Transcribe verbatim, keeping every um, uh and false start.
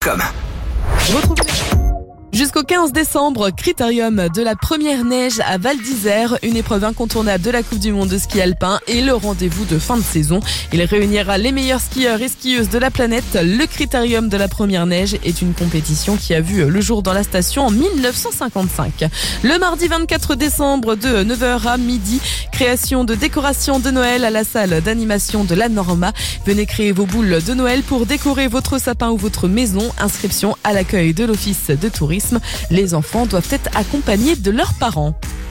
com. Retrouvez jusqu'au quinze décembre, Critérium de la première neige à Val d'Isère, une épreuve incontournable de la Coupe du Monde de ski alpin et le rendez-vous de fin de saison. Il réunira les meilleurs skieurs et skieuses de la planète. Le Critérium de la première neige est une compétition qui a vu le jour dans la station en mille neuf cent cinquante-cinq. Le mardi vingt-quatre décembre de neuf heures à midi, création de décoration de Noël à la salle d'animation de la Norma. Venez créer vos boules de Noël pour décorer votre sapin ou votre maison. Inscription à l'accueil de l'office de tourisme. Les enfants doivent être accompagnés de leurs parents.